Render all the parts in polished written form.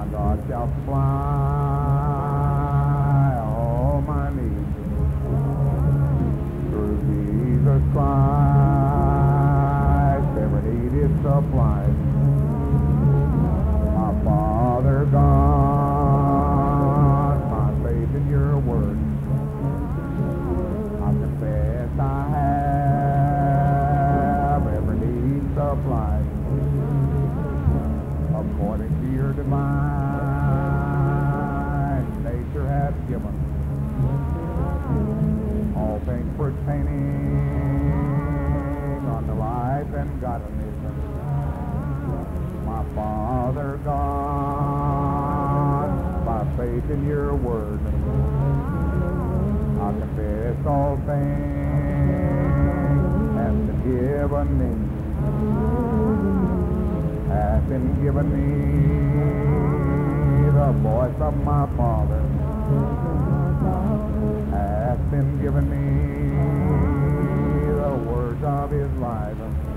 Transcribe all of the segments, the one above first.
God shall supply all my needs through Jesus Christ. Every need is supplied. My Father God, my faith in your word. I confess I have every need supplied according to your divine nature hath given all things pertaining unto life and godliness. My Father God, by faith in your word, I confess all things have been given me, hath been given me the voice of my Father, hath been given me the words of his life,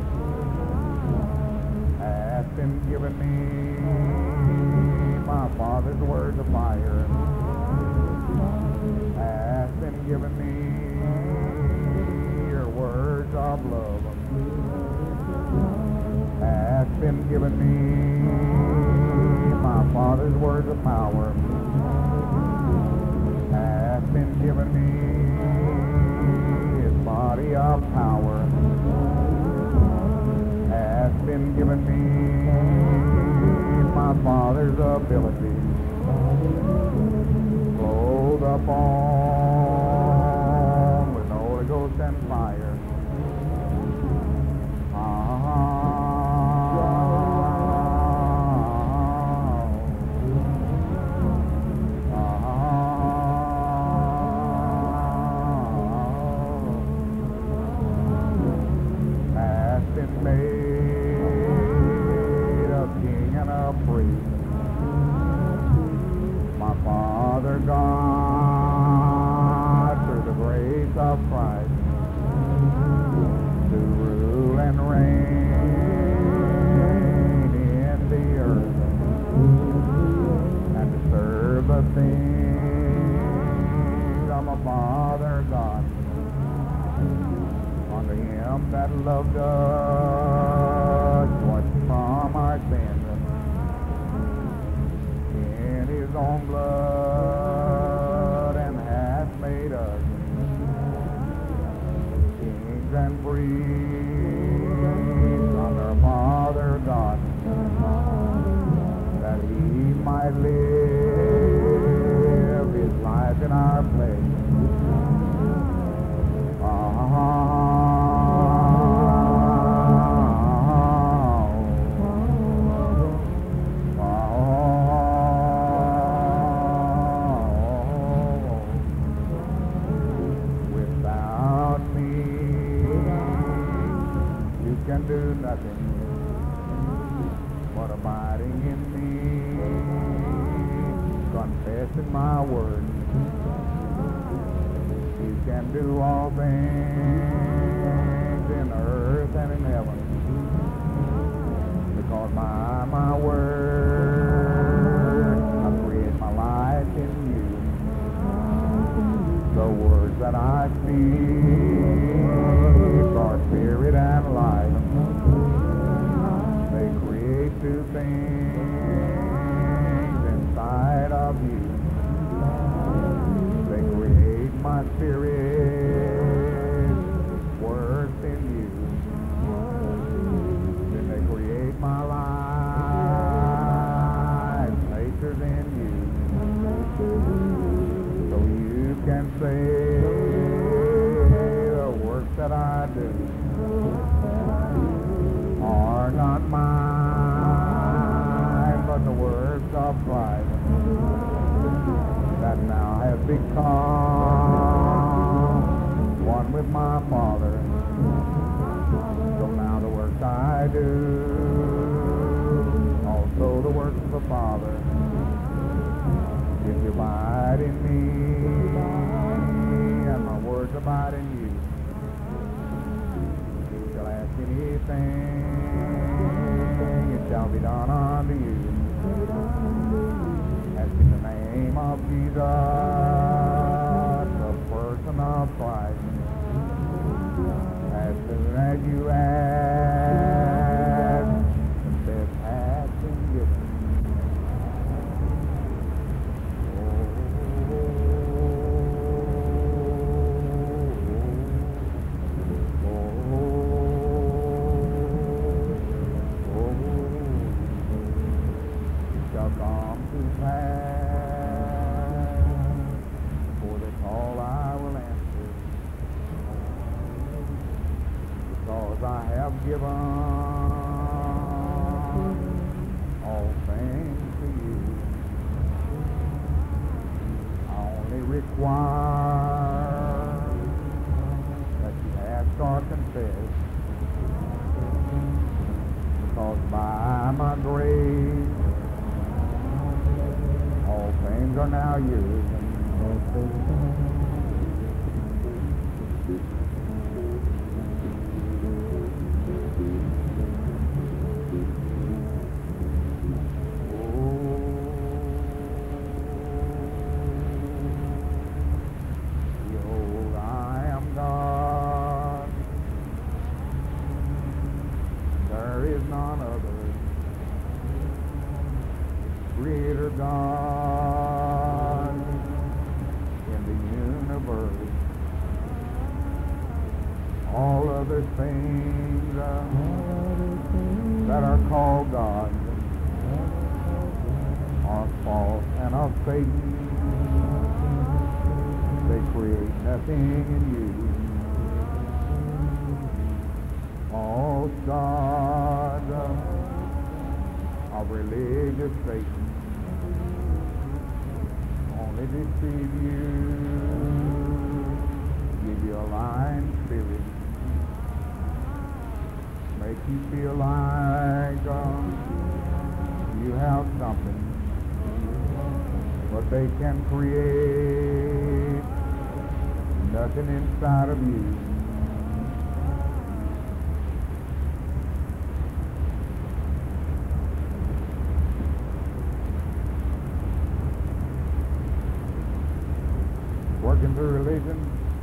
hath been given me my Father's words of fire, hath been given me your words of love, hath been given me my Father's words of power, hath been given me his body of power, hath been given me my Father's ability, clothed upon with the Holy Ghost and fire. God, through the grace of Christ, to rule and reign in the earth, and to serve the things of my Father God. Unto him that loved us, washed from our sins in his own blood, and hath made us kings and priests unto our Father God, that he might live his life in our place. Can do nothing but abiding in me, confessing my word. You can do all things in earth and in heaven, because by my word I create my life in you. The words that I speak are spirit and life. They create two things inside of you. They create my spirit, works in you. Then they create my life, nature's in you. So you can say the works that I do are not mine, but the works of Christ that now have become one with my Father. So now the works I do, also the works of the Father, if you abide in me, and my words abide in you, you shall ask anything, it shall be done unto you. name of Jesus, the person of Christ. As soon as you ask, confess has been given. Given all things to you. I only require that you ask or confess, because by my grace all things are now yours. Creator God in the universe. All other things that are called God are false and of Satan. They create nothing in you. False God of religious Satan only deceive you, give you a lying spirit, make you feel like you have something, but they can create nothing inside of you. Working through religion,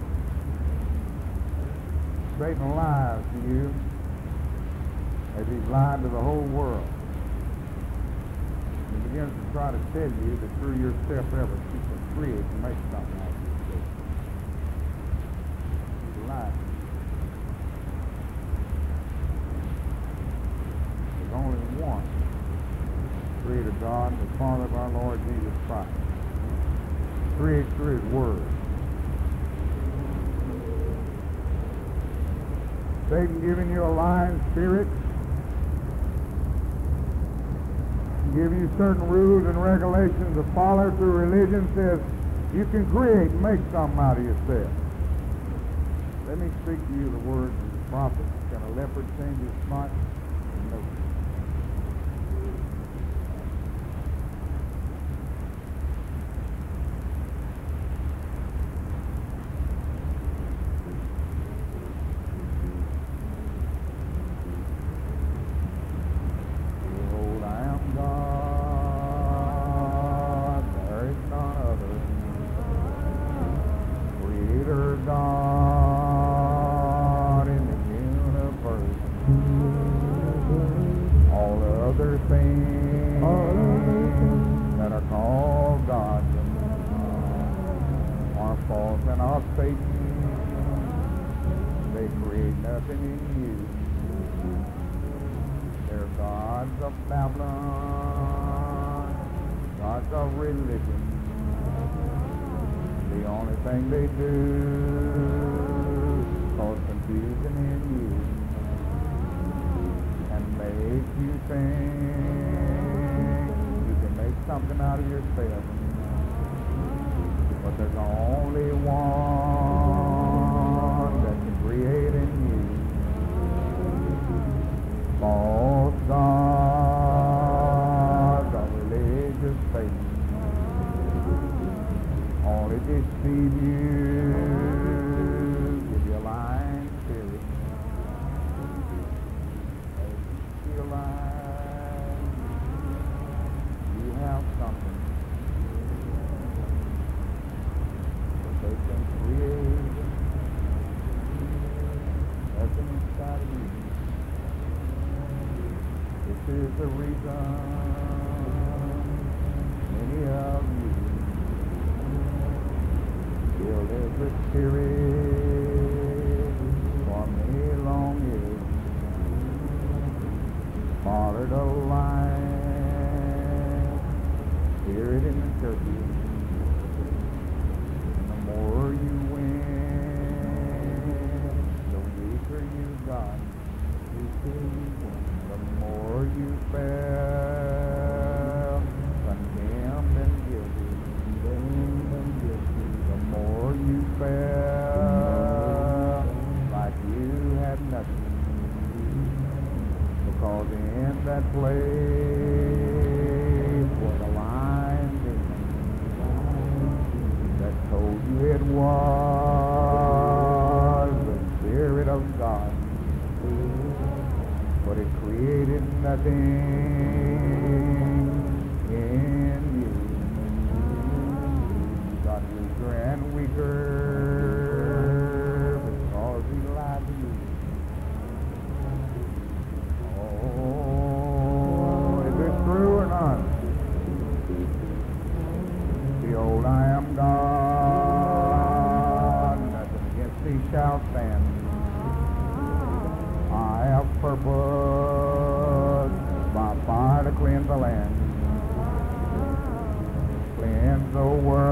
Satan lies to you as he's lied to the whole world. He begins to try to tell you that through your self-effort you can create and make something out of yourself. He's lying. There's only one Creator God, the Father of our Lord Jesus Christ. Creates through His Word. Satan giving you a lying spirit, give you certain rules and regulations to follow through religion, says you can create and make something out of yourself. Let me speak to you the words of the prophet. Can a leopard change his spot? No. God in the universe, all other things that are called God are false and of Satan. They create nothing in you. They're gods of Babylon, gods of religion. The only thing they do is cause confusion in you and make you think you can make something out of yourself. But there's only one that can create in you. False gods of religious faith only deceive you, give you a lying spirit, make you feel like you have something, is the reason many of you killed every spirit for many long years, fathered a lion, spirit in the churches. And the more you win, the weaker you got. The more you fell, condemned and guilty, the more you fell like you had nothing, because in that place was a lying demon that told you it was the Spirit of God. But it created nothing in you. Got weaker and weaker because he lied to you. Oh, is this true or not? The old I am God, nothing against thee shall stand. I have purpose by fire to cleanse the land, cleanse the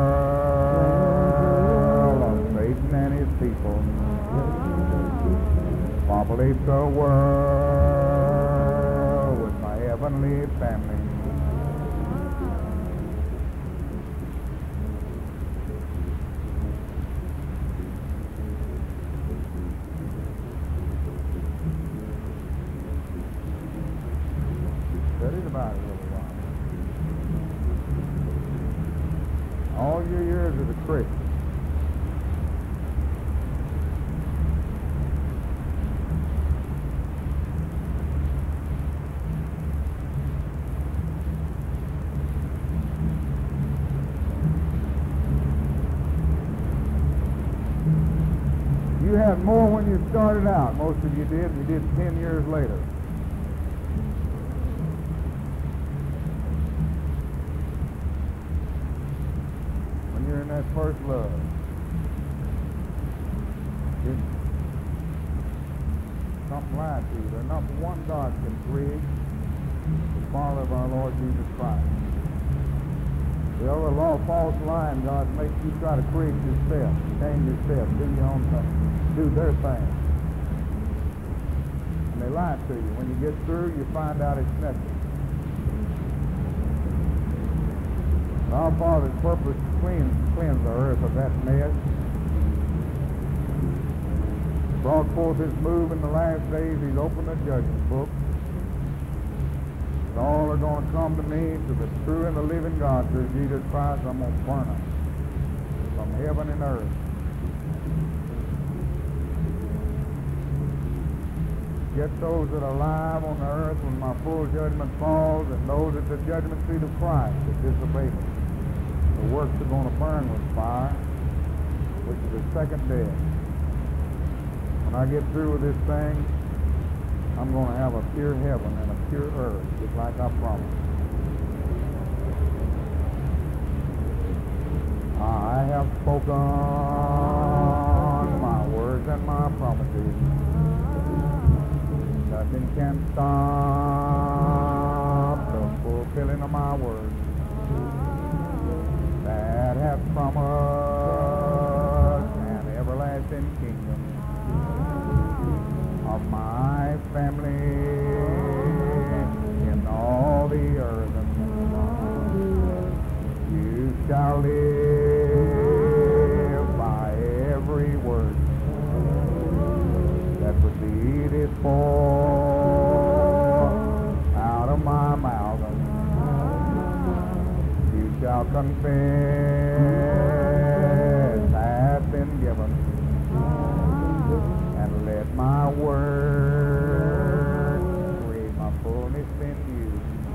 world of Satan and his people, populate the world with my heavenly family. Studied about it a little while. All your years as a Christian, you had more when you started out. Most of you did. You did 10 years later. You're in that first love. Something lied to you. There's not one God can create the Father of our Lord Jesus Christ. The other law, false lying gods make you try to create yourself, change yourself, do your own thing, do their thing. And they lie to you. When you get through, you find out it's nothing. Our Father's purpose to cleanse the earth of that mess. Brought forth his move in the last days. He's opened the judgment book. And all are going to come to me, to the true and the living God, through Jesus Christ. I'm going to burn them from heaven and earth. Get those that are alive on the earth when my full judgment falls, and those at the judgment seat of Christ that disobey me. The works are going to burn with fire, which is the second death. When I get through with this thing, I'm going to have a pure heaven and a pure earth, just like I promised. I have spoken my words and my promises. Nothing can stop the fulfilling of my words that have promised an everlasting kingdom of my family in all the earth. You shall live by every word that proceedeth forth out of my mouth. You shall confess hath been given, and let my word create my fullness in you.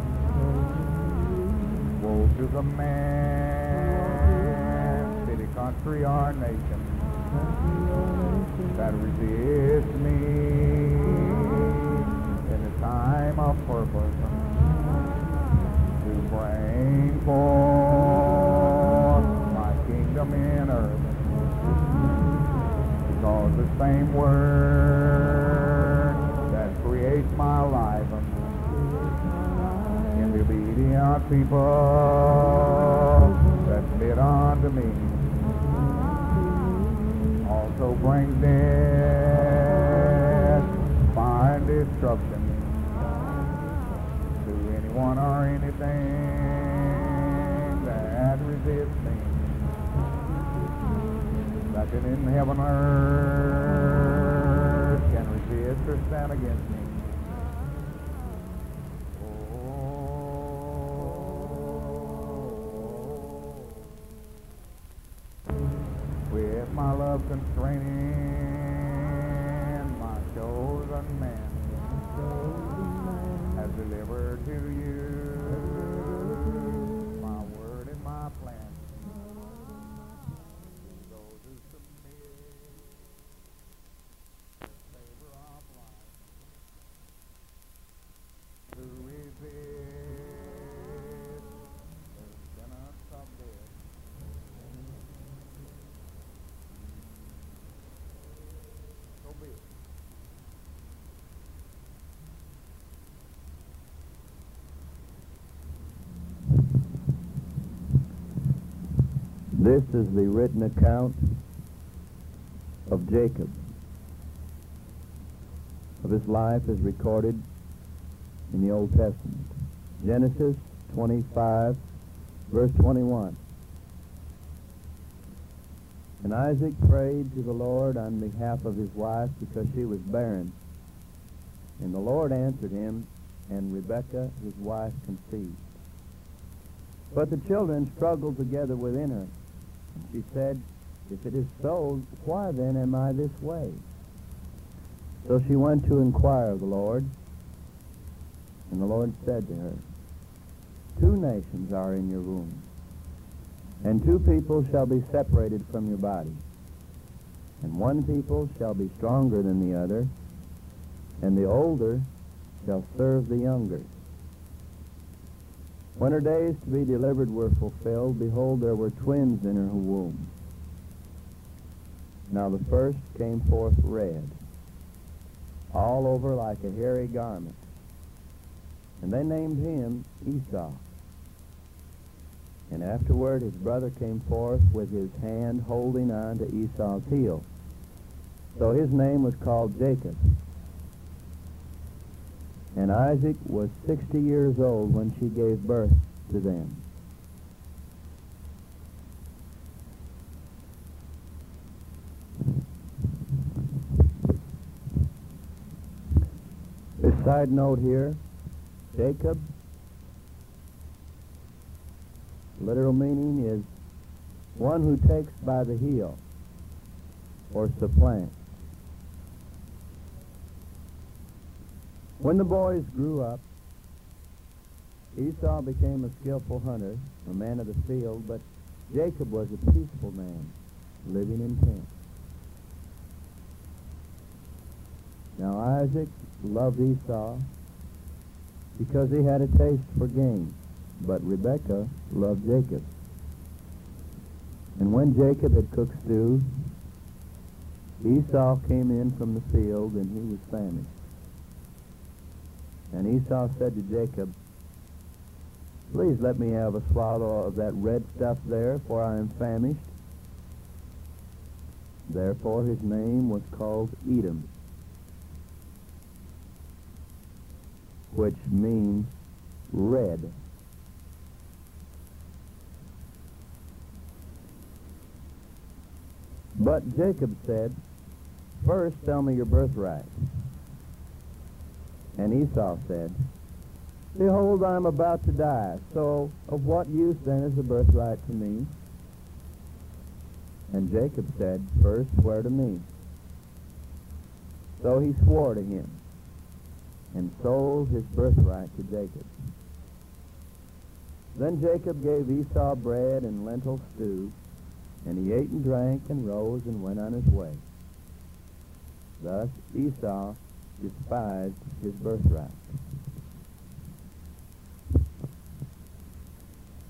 Woe to the man, city, country, or nation that resists me in the time of purpose. bring forth my kingdom in earth. Because the same word that creates my life in the obedient people that submit unto me also brings death, fire, and destruction to anyone or anything that resists me. Nothing in heaven or earth can resist or stand against me. With my love constraining my chosen man has delivered to you my word and my plan. Those who submit the favor of life, who resist the sentence of death. So be it. This is the written account of Jacob. Of his life is recorded in the Old Testament. Genesis 25, verse 21. And Isaac prayed to the Lord on behalf of his wife because she was barren. And the Lord answered him, and Rebekah his wife conceived. But the children struggled together within her. And she said, if it is so, why then am I this way? So she went to inquire of the Lord. And the Lord said to her, 2 nations are in your womb, and 2 people shall be separated from your body. And one people shall be stronger than the other, and the older shall serve the younger. When her days to be delivered were fulfilled, behold, there were twins in her womb. Now the first came forth red, all over like a hairy garment. And they named him Esau. And afterward his brother came forth with his hand holding on to Esau's heel. So his name was called Jacob. And Isaac was 60 years old when she gave birth to them. A side note here, Jacob, literal meaning is one who takes by the heel or supplants. When the boys grew up, Esau became a skillful hunter, a man of the field, but Jacob was a peaceful man, living in tents. Now Isaac loved Esau because he had a taste for game, but Rebekah loved Jacob. And when Jacob had cooked stew, Esau came in from the field, and he was famished. And Esau said to Jacob, please let me have a swallow of that red stuff there, for I am famished. Therefore his name was called Edom, which means red. But Jacob said, first tell me your birthright. And Esau said, behold, I am about to die, so of what use then is the birthright to me? And Jacob said, first swear to me. So he swore to him, and sold his birthright to Jacob. Then Jacob gave Esau bread and lentil stew, and he ate and drank and rose and went on his way. Thus Esau despised his birthright.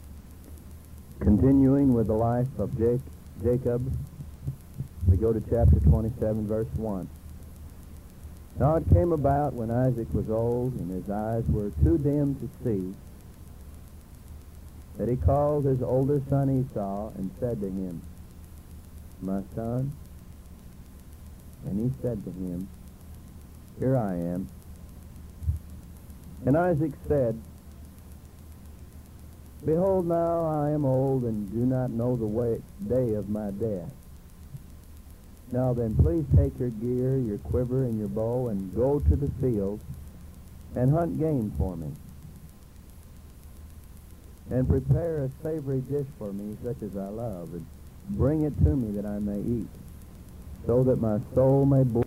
Continuing with the life of Jacob, we go to chapter 27, verse 1. Now it came about when Isaac was old and his eyes were too dim to see, that he called his older son Esau and said to him, "My son." And he said to him, "Here I am." And Isaac said, "Behold, now I am old and do not know the day of my death. Now then, please take your gear, your quiver, and your bow, and go to the field and hunt game for me. And prepare a savory dish for me, such as I love, and bring it to me that I may eat, so that my soul may bless."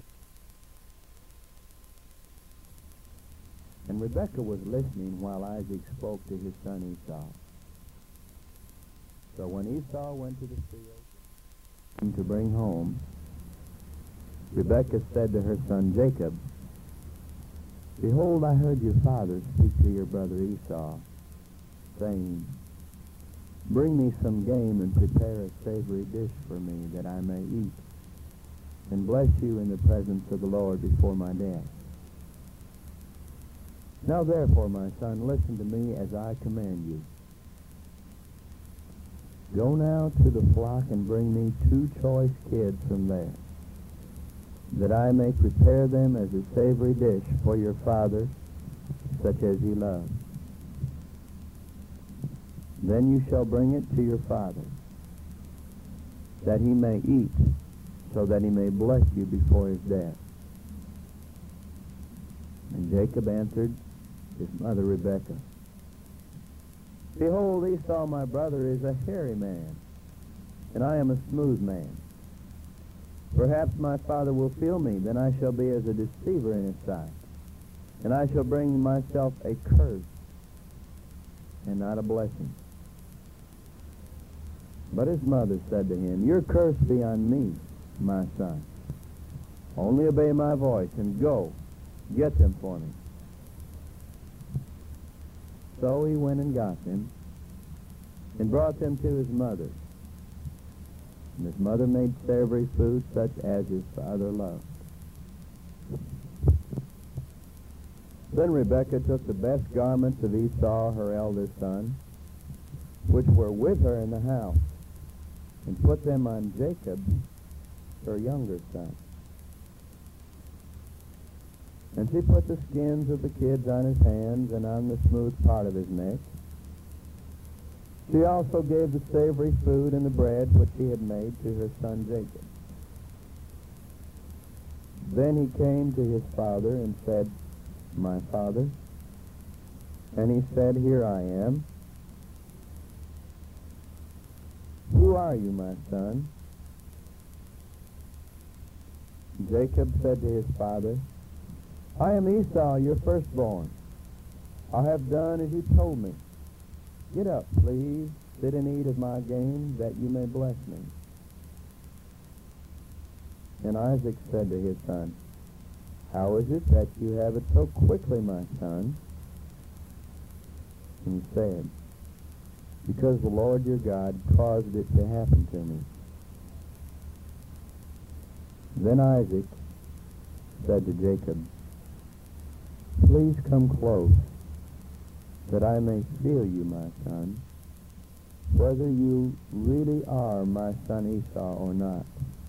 And Rebekah was listening while Isaac spoke to his son Esau. So when Esau went to the field to bring home, Rebekah said to her son Jacob, "Behold, I heard your father speak to your brother Esau, saying, 'Bring me some game and prepare a savory dish for me that I may eat, and bless you in the presence of the Lord before my death. Now therefore, my son, listen to me as I command you. Go now to the flock and bring me 2 choice kids from there, that I may prepare them as a savory dish for your father, such as he loves. Then you shall bring it to your father, that he may eat, so that he may bless you before his death.' And Jacob answered his mother Rebekah, 'Behold, Esau my brother is a hairy man, and I am a smooth man. Perhaps my father will feel me, then I shall be as a deceiver in his sight, and I shall bring myself a curse and not a blessing.' But his mother said to him, 'Your curse be on me, my son. Only obey my voice, and go, get them for me.' So he went and got them, and brought them to his mother. And his mother made savory food such as his father loved. Then Rebekah took the best garments of Esau, her eldest son, which were with her in the house, and put them on Jacob, her younger son. And she put the skins of the kids on his hands and on the smooth part of his neck. She also gave the savory food and the bread which she had made to her son Jacob. Then he came to his father and said, 'My father?' And he said, 'Here I am.' 'Who are you, my son?' Jacob said to his father, 'I am Esau, your firstborn. I have done as you told me. Get up, please, sit and eat of my game, that you may bless me.' And Isaac said to his son, 'How is it that you have it so quickly, my son?' And he said, 'Because the Lord your God caused it to happen to me.' Then Isaac said to Jacob, 'Please come close, that I may feel you, my son, whether you really are my son Esau or not.'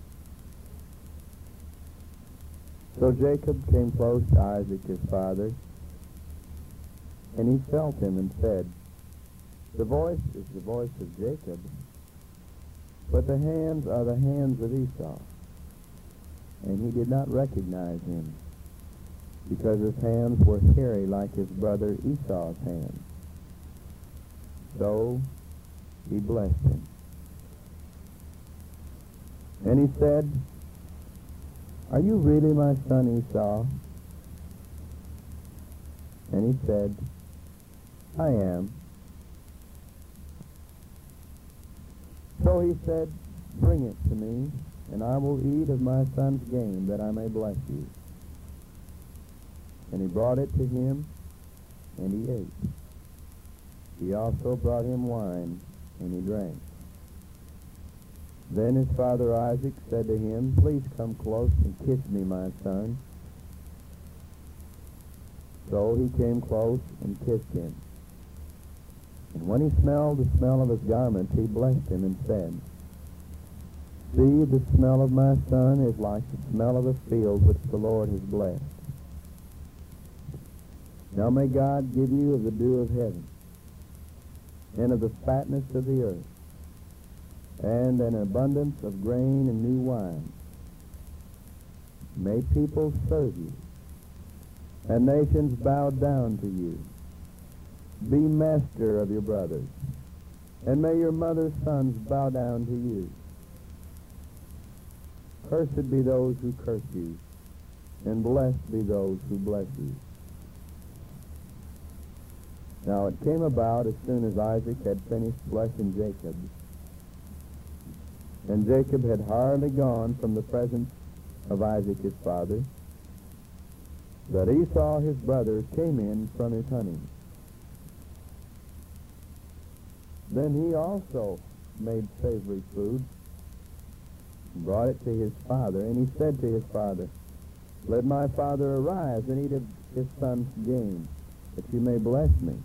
So Jacob came close to Isaac his father, and he felt him and said, 'The voice is the voice of Jacob, but the hands are the hands of Esau.' And he did not recognize him, because his hands were hairy like his brother Esau's hands. So he blessed him. And he said, 'Are you really my son Esau?' And he said, 'I am.' So he said, 'Bring it to me, and I will eat of my son's game, that I may bless you.' And he brought it to him, and he ate. He also brought him wine, and he drank. Then his father Isaac said to him, "Please come close and kiss me, my son." So he came close and kissed him. And when he smelled the smell of his garments, he blessed him and said, "See, the smell of my son is like the smell of a field which the Lord has blessed. Now may God give you of the dew of heaven, and of the fatness of the earth, and an abundance of grain and new wine. May people serve you, and nations bow down to you. Be master of your brothers, and may your mother's sons bow down to you. Cursed be those who curse you, and blessed be those who bless you." Now it came about as soon as Isaac had finished blessing Jacob, and Jacob had hardly gone from the presence of Isaac his father, that Esau his brother came in from his hunting. Then he also made savory food, and brought it to his father, and he said to his father, "Let my father arise and eat of his son's game, that you may bless me."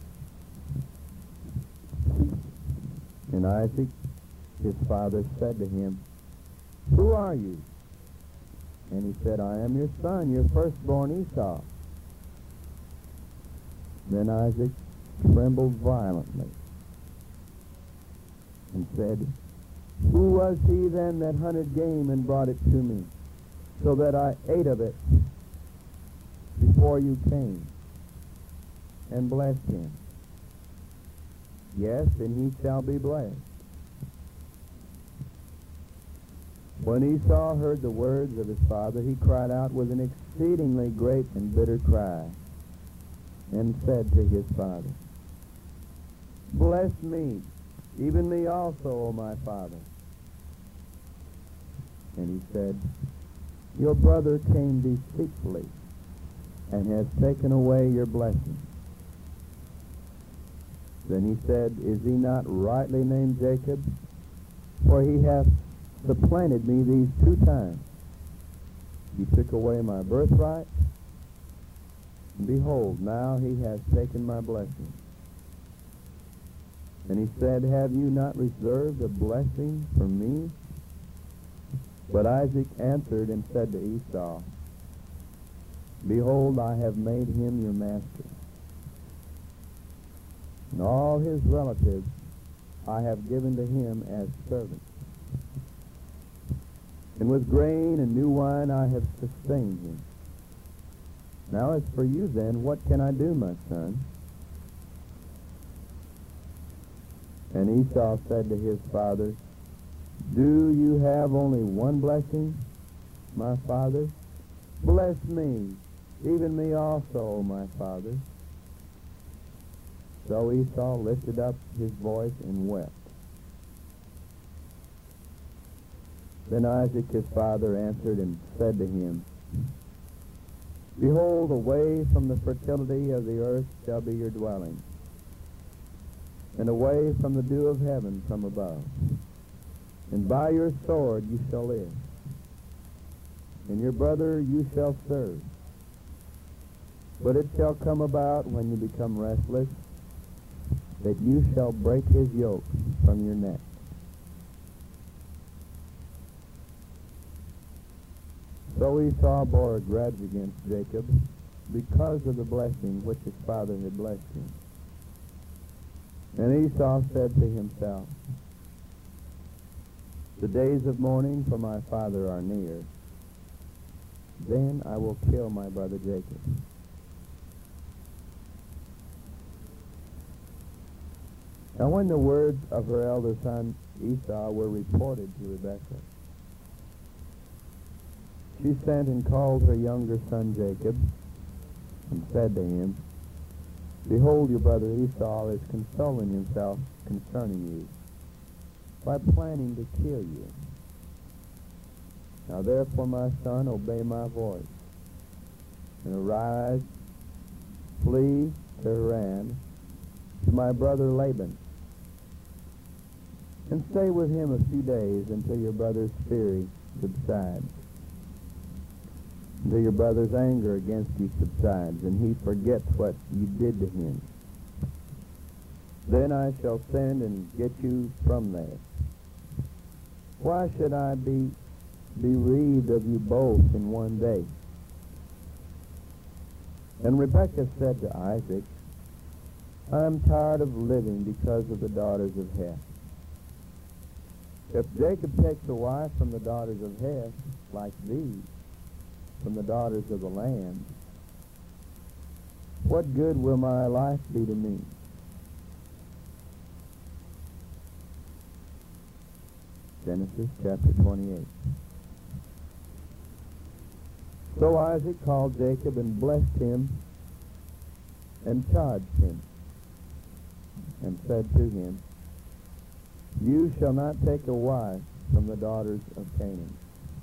And Isaac his father said to him, "Who are you?" And he said, "I am your son, your firstborn Esau." Then Isaac trembled violently and said, "Who was he then that hunted game and brought it to me, so that I ate of it before you came?" And blessed him. Yes, and he shall be blessed. When Esau heard the words of his father, he cried out with an exceedingly great and bitter cry, and said to his father, "Bless me, even me also, O my father." And he said, "Your brother came deceitfully, and has taken away your blessing." Then he said, "Is he not rightly named Jacob? For he hath supplanted me these 2 times. He took away my birthright, and behold, now he has taken my blessing." And he said, "Have you not reserved a blessing for me?" But Isaac answered and said to Esau, "Behold, I have made him your master, and all his relatives I have given to him as servants. And with grain and new wine I have sustained him. Now as for you then, what can I do, my son?" And Esau said to his father, "Do you have only one blessing, my father? Bless me, even me also, O my father." So Esau lifted up his voice and wept. Then Isaac his father answered and said to him, "Behold, away from the fertility of the earth shall be your dwelling, and away from the dew of heaven from above. And by your sword you shall live, and your brother you shall serve. But it shall come about when you become restless, that you shall break his yoke from your neck." So Esau bore a grudge against Jacob because of the blessing which his father had blessed him. And Esau said to himself, "The days of mourning for my father are near. Then I will kill my brother Jacob." Now when the words of her elder son Esau were reported to Rebekah, she sent and called her younger son Jacob, and said to him, "Behold, your brother Esau is consoling himself concerning you, by planning to kill you. Now therefore, my son, obey my voice, and arise, flee to Haran, to my brother Laban, and stay with him a few days until your brother's fury subsides, until your brother's anger against you subsides, and he forgets what you did to him. Then I shall send and get you from there. Why should I be bereaved of you both in one day? And Rebekah said to Isaac, I am tired of living because of the daughters of Heth. If Jacob takes a wife from the daughters of Heth, like these, from the daughters of the land, what good will my life be to me? Genesis chapter 28. So Isaac called Jacob and blessed him and charged him and said to him, You shall not take a wife from the daughters of Canaan.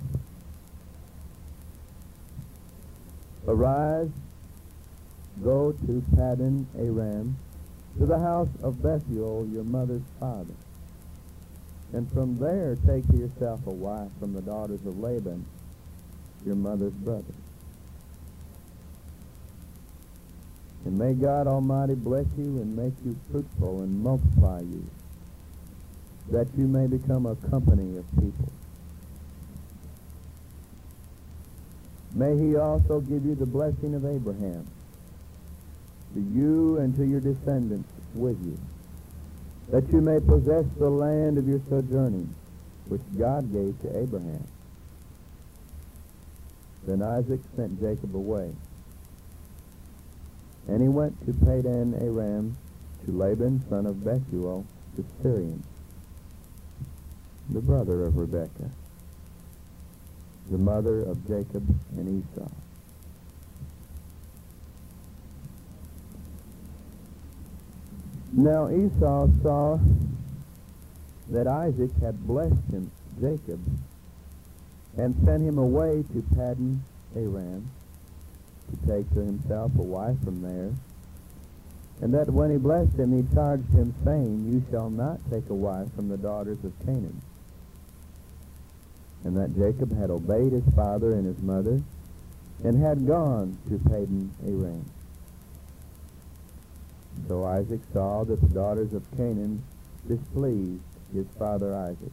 Arise, go to Paddan Aram, to the house of Bethuel, your mother's father, and from there take to yourself a wife from the daughters of Laban, your mother's brother. And may God Almighty bless you and make you fruitful and multiply you, that you may become a company of people. May he also give you the blessing of Abraham, to you and to your descendants with you, that you may possess the land of your sojourning, which God gave to Abraham. Then Isaac sent Jacob away, and he went to Paddan Aram, to Laban, son of Bethuel, the Syrian, the brother of Rebekah, the mother of Jacob and Esau. Now Esau saw that Isaac had blessed him, Jacob, and sent him away to Paddan Aram to take to himself a wife from there, and that when he blessed him, he charged him, saying, You shall not take a wife from the daughters of Canaan. And that Jacob had obeyed his father and his mother, and had gone to Paddan Aram. So Isaac saw that the daughters of Canaan displeased his father Isaac.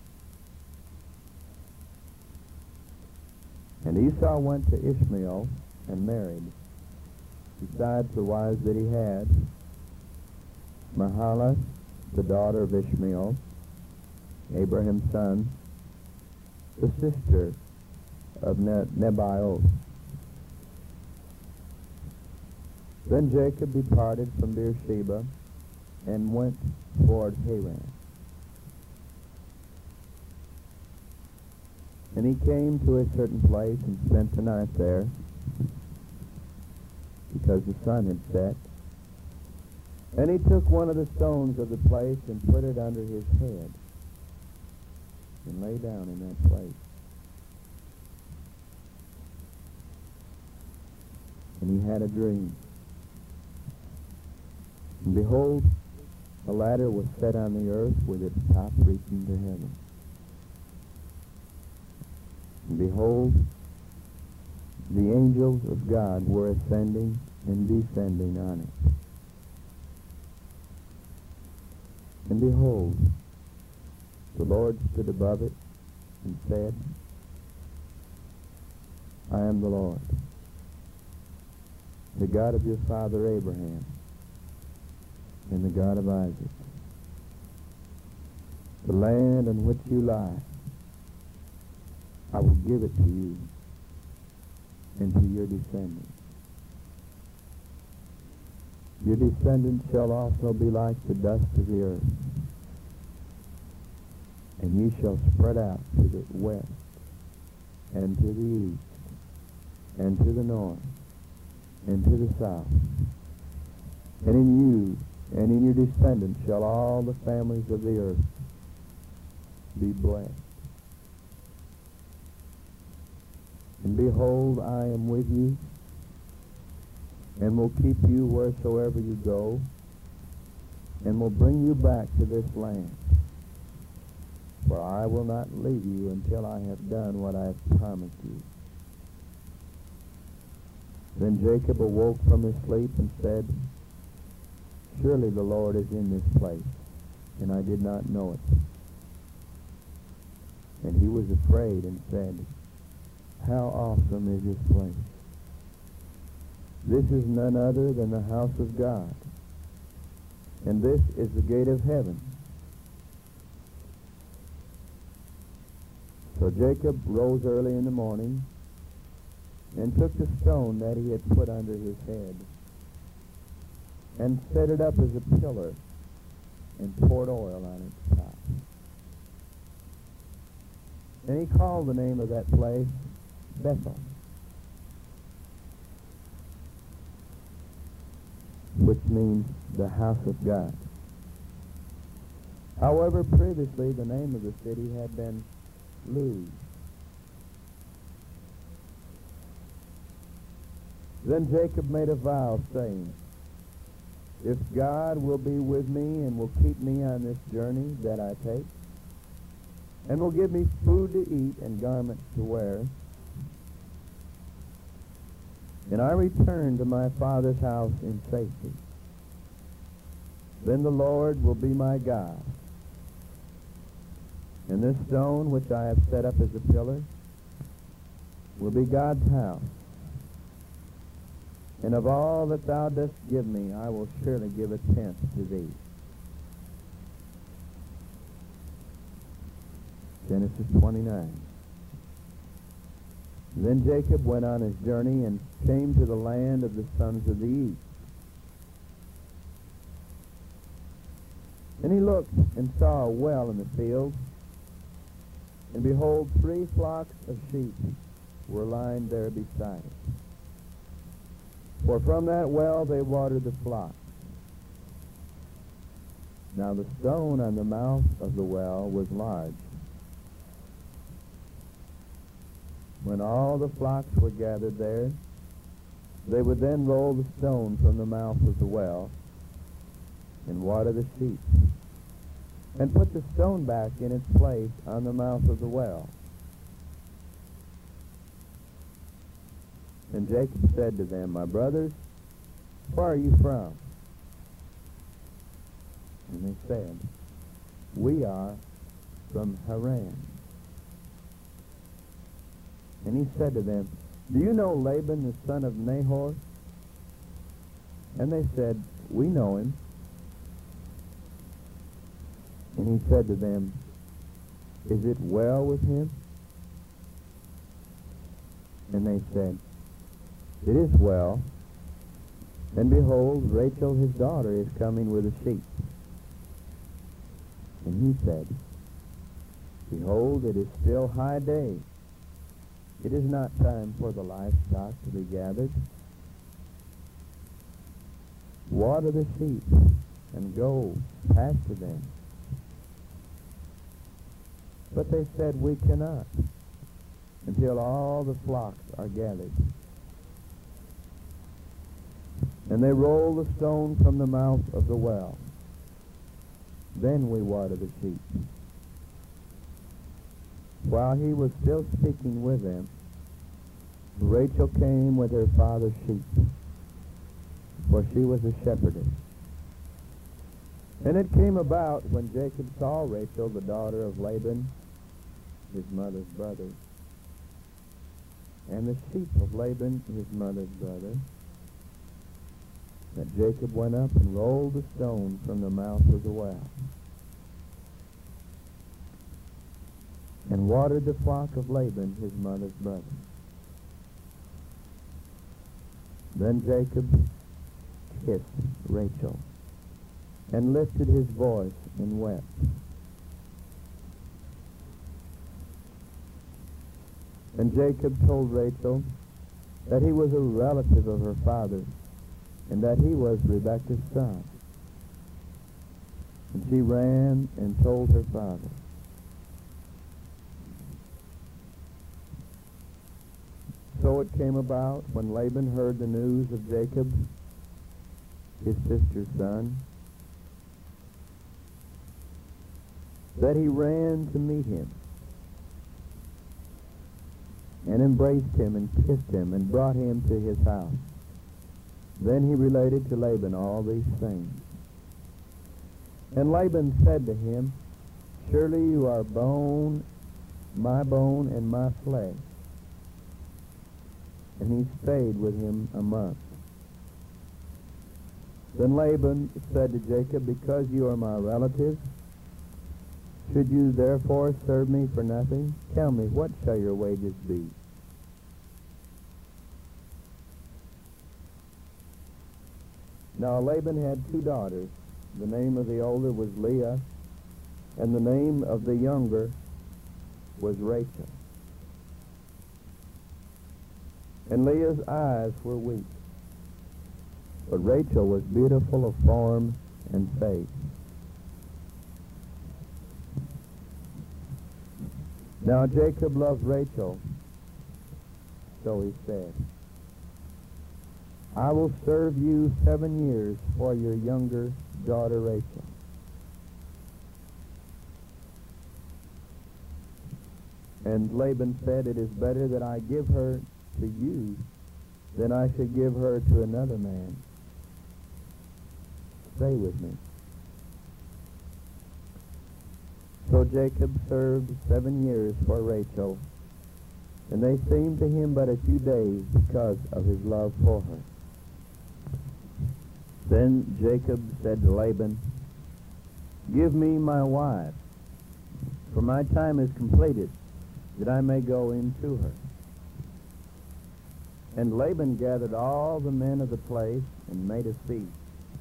And Esau went to Ishmael and married, besides the wives that he had, Mahalath, the daughter of Ishmael, Abraham's son, the sister of Nebaioth. Then Jacob departed from Beersheba and went toward Haran. And he came to a certain place and spent the night there, because the sun had set. And he took one of the stones of the place and put it under his head, and lay down in that place. And he had a dream. And behold, a ladder was set on the earth with its top reaching to heaven. And behold, the angels of God were ascending and descending on it. And behold, the Lord stood above it and said, I am the Lord, the God of your father Abraham, and the God of Isaac. The land on which you lie, I will give it to you and to your descendants. Your descendants shall also be like the dust of the earth, and ye shall spread out to the west, and to the east, and to the north, and to the south. And in you and in your descendants shall all the families of the earth be blessed. And behold, I am with you, and will keep you wheresoever you go, and will bring you back to this land. for I will not leave you until I have done what I have promised you. Then Jacob awoke from his sleep and said, Surely the Lord is in this place, and I did not know it. And he was afraid and said, How awesome is this place! This is none other than the house of God, and this is the gate of heaven. So Jacob rose early in the morning and took the stone that he had put under his head and set it up as a pillar and poured oil on its top. And he called the name of that place Bethel, which means the house of God. However, previously the name of the city had been Luz. Then Jacob made a vow, saying, If God will be with me and will keep me on this journey that I take, and will give me food to eat and garments to wear, and I return to my father's house in safety, then the Lord will be my God. And this stone which I have set up as a pillar will be God's house. And of all that thou dost give me, I will surely give a tenth to thee. Genesis 29. Then Jacob went on his journey and came to the land of the sons of the east. And he looked and saw a well in the field, and behold, 3 flocks of sheep were lying there beside it. For from that well they watered the flocks. Now the stone on the mouth of the well was large. When all the flocks were gathered there, they would then roll the stone from the mouth of the well and water the sheep, and put the stone back in its place on the mouth of the well. And Jacob said to them, My brothers, where are you from? And they said, We are from Haran. And he said to them, Do you know Laban the son of Nahor? And they said, We know him. And he said to them, Is it well with him? And they said, It is well. And behold, Rachel his daughter is coming with the sheep. And he said, Behold, it is still high day. It is not time for the livestock to be gathered. Water the sheep, and go pasture them. But they said, We cannot, until all the flocks are gathered. And they rolled the stone from the mouth of the well. Then we water the sheep. While he was still speaking with them, Rachel came with her father's sheep, for she was a shepherdess. And it came about, when Jacob saw Rachel, the daughter of Laban, his mother's brother, and the sheep of Laban, his mother's brother, that Jacob went up and rolled the stone from the mouth of the well, and watered the flock of Laban, his mother's brother. Then Jacob kissed Rachel, and lifted his voice and wept. And Jacob told Rachel that he was a relative of her father, and that he was Rebekah's son. And she ran and told her father. So it came about, when Laban heard the news of Jacob, his sister's son, that he ran to meet him and embraced him and kissed him and brought him to his house. Then he related to Laban all these things. And Laban said to him, "Surely you are bone and my flesh." And he stayed with him a month. Then Laban said to Jacob, "Because you are my relative, should you therefore serve me for nothing? Tell me, what shall your wages be?" Now Laban had 2 daughters. The name of the older was Leah, and the name of the younger was Rachel. And Leah's eyes were weak, but Rachel was beautiful of form and face. Now Jacob loved Rachel, so he said, "I will serve you 7 years for your younger daughter Rachel." And Laban said, "It is better that I give her to you than I should give her to another man. Stay with me." So Jacob served 7 years for Rachel, and they seemed to him but a few days because of his love for her. Then Jacob said to Laban, "Give me my wife, for my time is completed, that I may go in to her." And Laban gathered all the men of the place and made a feast.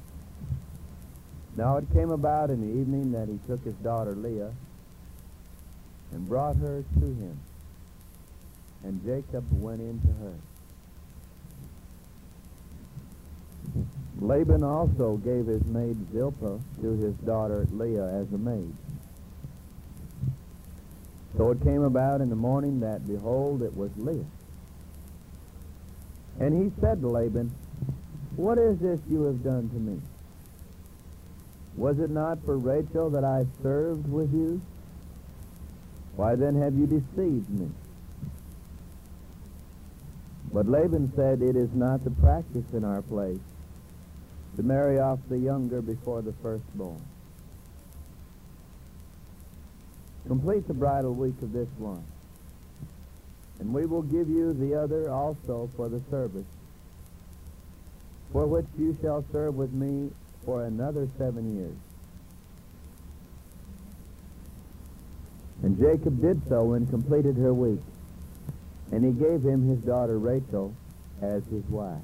Now it came about in the evening that he took his daughter Leah and brought her to him, and Jacob went in to her. Laban also gave his maid Zilpah to his daughter Leah as a maid. So it came about in the morning that, behold, it was Leah. And he said to Laban, "What is this you have done to me? Was it not for Rachel that I served with you? Why then have you deceived me?" But Laban said, "It is not the practice in our place to marry off the younger before the firstborn. Complete the bridal week of this one, and we will give you the other also for the service, for which you shall serve with me for another 7 years." And Jacob did so and completed her week, and he gave him his daughter Rachel as his wife.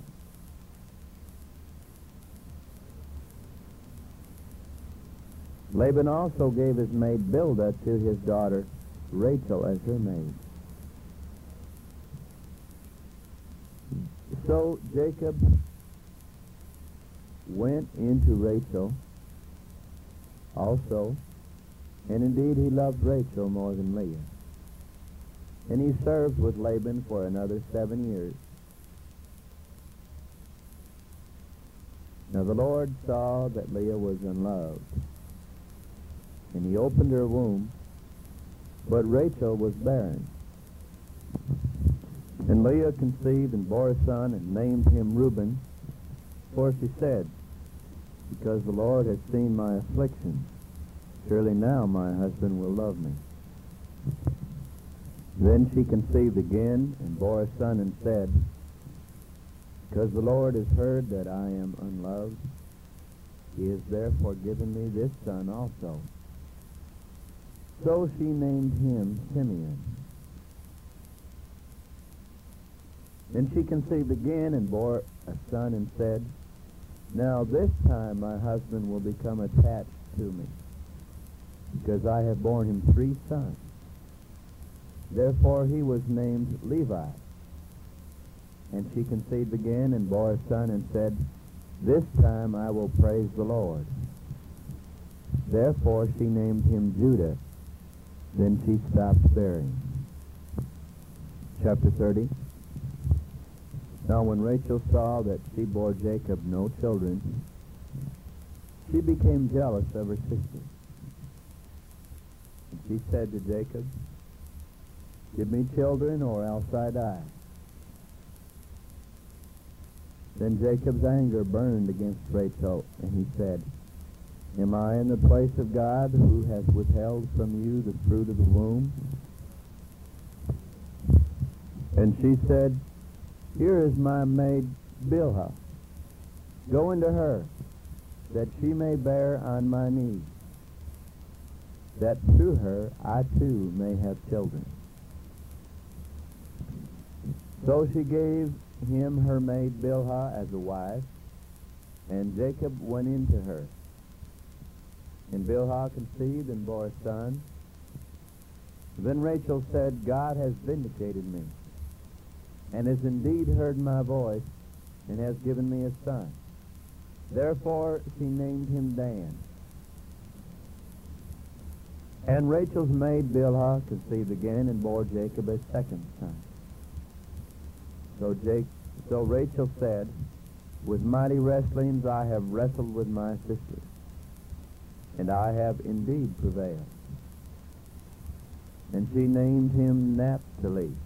Laban also gave his maid Bilhah to his daughter Rachel as her maid. So Jacob went into Rachel also, and indeed he loved Rachel more than Leah. And he served with Laban for another 7 years. Now the Lord saw that Leah was unloved, and he opened her womb, but Rachel was barren. And Leah conceived and bore a son and named him Reuben, for she said, "Because the Lord has seen my affliction, surely now my husband will love me." Then she conceived again and bore a son and said, "Because the Lord has heard that I am unloved, he has therefore given me this son also." So she named him Simeon. Then she conceived again and bore a son and said, "Now this time my husband will become attached to me, because I have borne him 3 sons. Therefore he was named Levi." And she conceived again and bore a son and said, "This time I will praise the Lord." Therefore she named him Judah. Then she stopped bearing. Chapter 30. Now when Rachel saw that she bore Jacob no children, she became jealous of her sister. And she said to Jacob, "Give me children, or else I die." Then Jacob's anger burned against Rachel, and he said, "Am I in the place of God, who has withheld from you the fruit of the womb?" And she said, "Here is my maid Bilhah. Go into her, that she may bear on my knee, that through her I too may have children." So she gave him her maid Bilhah as a wife, and Jacob went into her. And Bilhah conceived and bore a son. Then Rachel said, "God has vindicated me, and has indeed heard my voice, and has given me a son." Therefore she named him Dan. And Rachel's maid Bilhah conceived again, and bore Jacob a second son. So Rachel said, "With mighty wrestlings I have wrestled with my sisters, and I have indeed prevailed." And she named him Naphtali.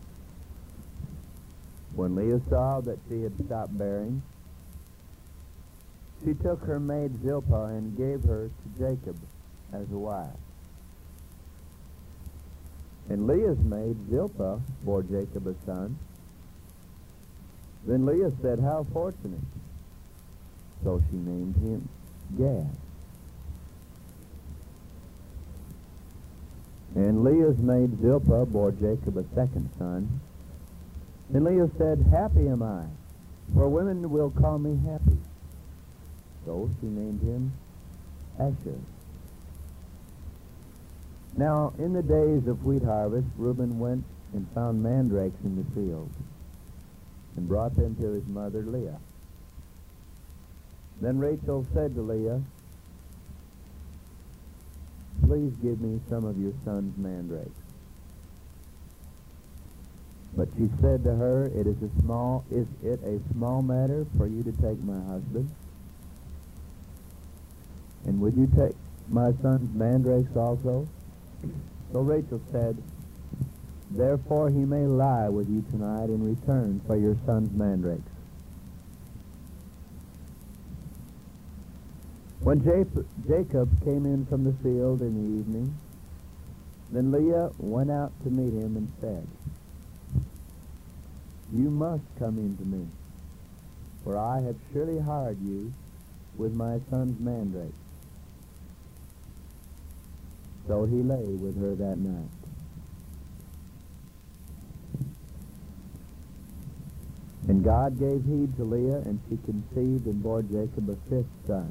When Leah saw that she had stopped bearing, she took her maid Zilpah and gave her to Jacob as a wife. And Leah's maid Zilpah bore Jacob a son. Then Leah said, "How fortunate!" So she named him Gad. And Leah's maid Zilpah bore Jacob a second son. And Leah said, "Happy am I, for women will call me happy." So she named him Asher. Now in the days of wheat harvest, Reuben went and found mandrakes in the field, and brought them to his mother Leah. Then Rachel said to Leah, "Please give me some of your son's mandrakes." But she said to her, Is it a small matter for you to take my husband? And would you take my son's mandrakes also?" So Rachel said, "Therefore he may lie with you tonight in return for your son's mandrakes." When Jacob came in from the field in the evening, then Leah went out to meet him and said, "You must come in to me, for I have surely hired you with my son's mandrakes." So he lay with her that night. And God gave heed to Leah, and she conceived and bore Jacob a fifth son.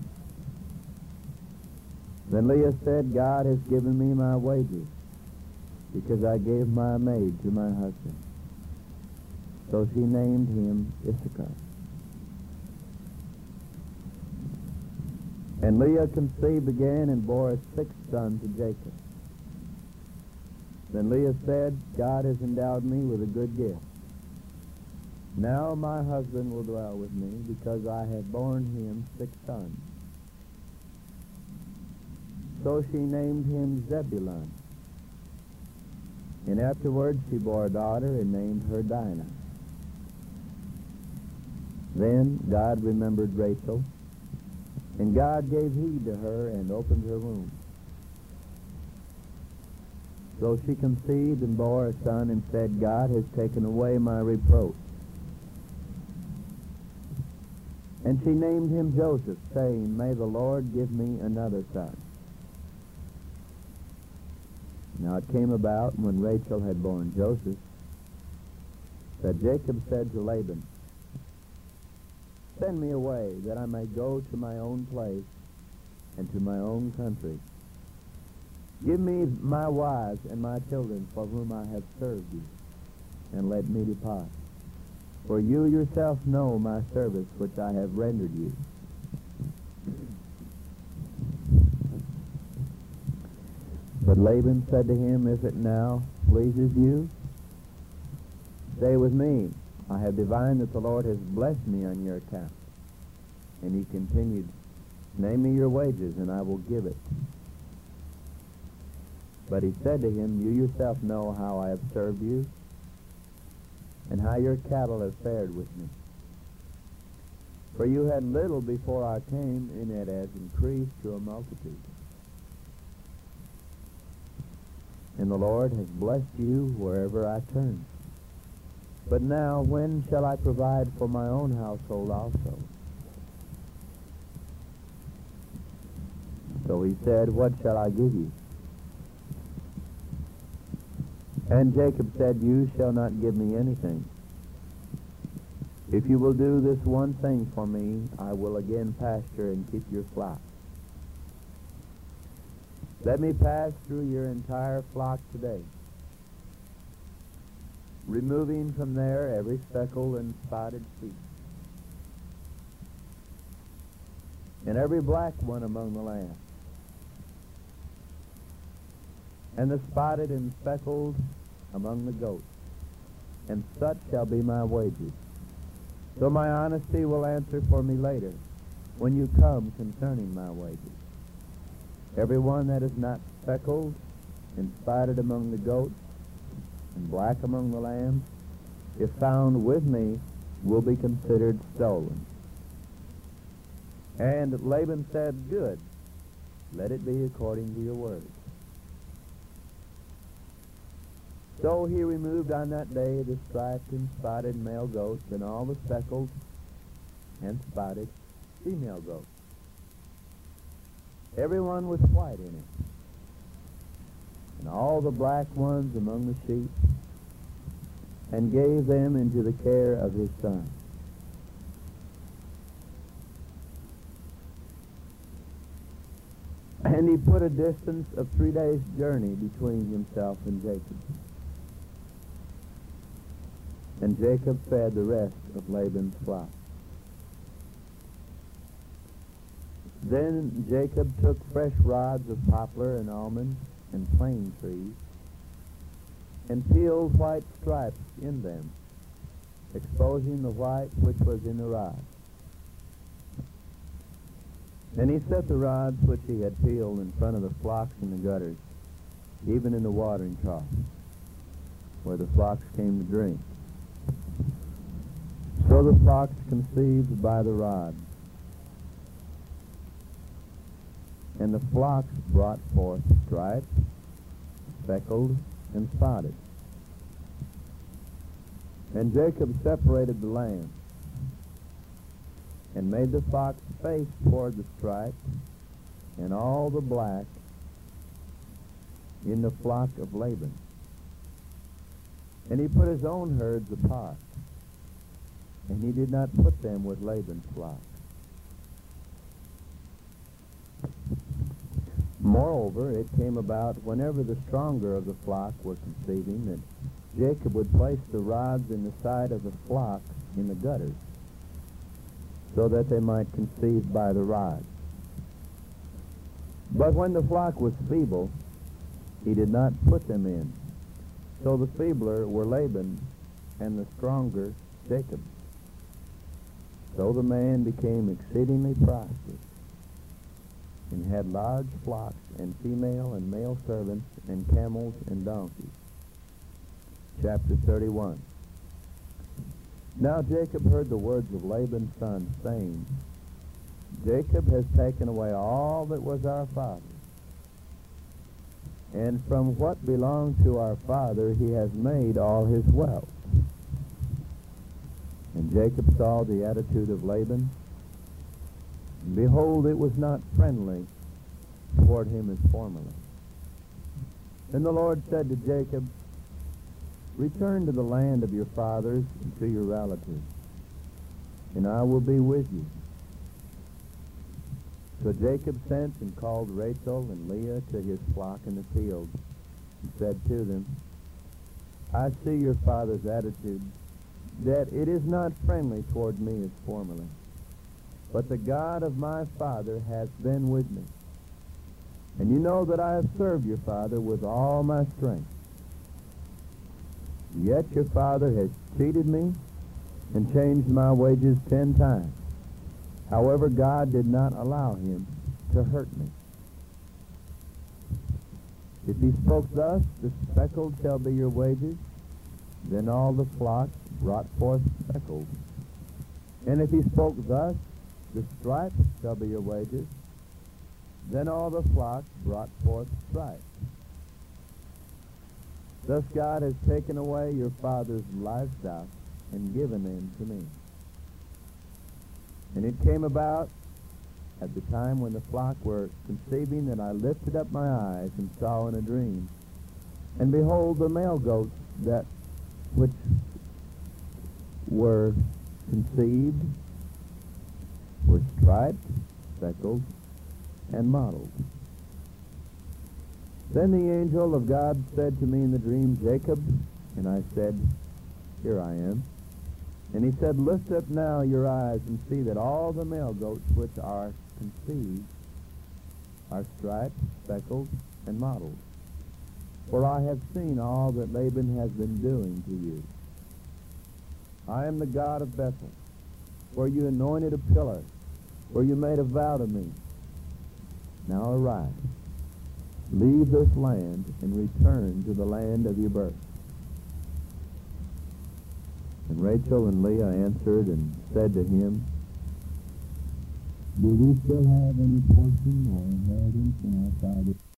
Then Leah said, "God has given me my wages, because I gave my maid to my husband." So she named him Issachar. And Leah conceived again and bore a sixth son to Jacob. Then Leah said, "God has endowed me with a good gift. Now my husband will dwell with me, because I have borne him 6 sons." So she named him Zebulun. And afterwards she bore a daughter and named her Dinah. Then God remembered Rachel, and God gave heed to her and opened her womb. So she conceived and bore a son and said, "God has taken away my reproach." And she named him Joseph, saying, "May the Lord give me another son." Now it came about, when Rachel had borne Joseph, that Jacob said to Laban, "Send me away, that I may go to my own place and to my own country. Give me my wives and my children, for whom I have served you, and let me depart. For you yourself know my service which I have rendered you." But Laban said to him, "If it now pleases you, stay with me. I have divined that the Lord has blessed me on your account." And he continued, "Name me your wages, and I will give it." But he said to him, You yourself know how I have served you, and how your cattle have fared with me. For you had little before I came, and it has increased to a multitude. And the Lord has blessed you wherever I turn. But now, when shall I provide for my own household also? So he said, What shall I give you? And Jacob said, You shall not give me anything. If you will do this one thing for me, I will again pasture and keep your flock. Let me pass through your entire flock today, removing from there every speckled and spotted sheep, and every black one among the lambs, and the spotted and speckled among the goats, and such shall be my wages. So my honesty will answer for me later, when you come concerning my wages. Every one that is not speckled and spotted among the goats, and black among the lambs, if found with me, will be considered stolen. And Laban said, Good, let it be according to your word. So he removed on that day the striped and spotted male goats and all the speckled and spotted female goats. Every one with white in it, and all the black ones among the sheep, and gave them into the care of his son. And he put a distance of 3 days' journey between himself and Jacob. And Jacob fed the rest of Laban's flock. Then Jacob took fresh rods of poplar and almond and plane trees, and peeled white stripes in them, exposing the white which was in the rods. And he set the rods which he had peeled in front of the flocks in the gutters, even in the watering trough, where the flocks came to drink. So the flocks conceived by the rod, and the flocks brought forth striped, speckled, and spotted. And Jacob separated the lambs, and made the flocks face toward the striped, and all the black in the flock of Laban. And he put his own herds apart, and he did not put them with Laban's flock. Moreover, it came about whenever the stronger of the flock were conceiving that Jacob would place the rods in the side of the flock in the gutters, so that they might conceive by the rods. But when the flock was feeble, he did not put them in. So the feebler were Laban, and the stronger Jacob. So the man became exceedingly prosperous, and had large flocks, and female and male servants, and camels and donkeys. Chapter 31. Now Jacob heard the words of Laban's son, saying, Jacob has taken away all that was our father's, and from what belonged to our father he has made all his wealth. And Jacob saw the attitude of Laban, and behold, it was not friendly toward him as formerly. Then the Lord said to Jacob, Return to the land of your fathers and to your relatives, and I will be with you. So Jacob sent and called Rachel and Leah to his flock in the field, and said to them, I see your father's attitude, that it is not friendly toward me as formerly. But the God of my father has been with me. And you know that I have served your father with all my strength. Yet your father has cheated me and changed my wages 10 times. However, God did not allow him to hurt me. If he spoke thus, the speckled shall be your wages. Then all the flock brought forth speckled. And if he spoke thus, the striped shall be your wages. Then all the flock brought forth stripes. Thus God has taken away your father's livestock and given them to me. And it came about at the time when the flock were conceiving that I lifted up my eyes and saw in a dream. And behold, the male goats that which were conceived were striped, speckled, and mottled. Then the angel of God said to me in the dream, Jacob, and I said, Here I am. And he said, Lift up now your eyes and see that all the male goats which are conceived are striped, speckled, and mottled. For I have seen all that Laban has been doing to you. I am the God of Bethel, where you anointed a pillar, where you made a vow to me. Now arise, leave this land, and return to the land of your birth. And Rachel and Leah answered and said to him, Do we still have any portion or inheritance in our father?